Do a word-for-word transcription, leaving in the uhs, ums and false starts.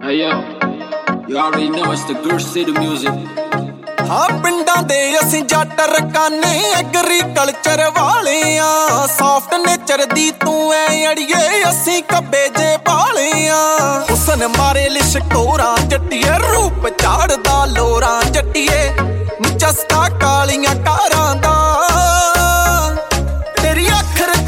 Hey yo, you already know it's the Gurr City music. ਹਾਂ ਪਿੰਡਾਂ ਦੇ ਅਸੀਂ ਜੱਟ ਰਕਾਨੇ ਐਗਰੀਕਲਚਰ ਵਾਲੇ ਆ ਸੌਫਟ ਨੇਚਰ ਦੀ ਤੂੰ ਐ ਅੜੀਏ ਅਸੀਂ ਕੱਬੇ ਜੇ ਵਾਲੇ ਆ ਹੁਸਨ ਮਾਰੇ ਲਿਸ਼ਕੋਰਾਂ ਜੱਟੀਏ ਰੂਪ ਝਾੜਦਾ ਲੋਰਾਂ ਜੱਟੀਏ ਚਸਕਾ ਕਾਲੀਆਂ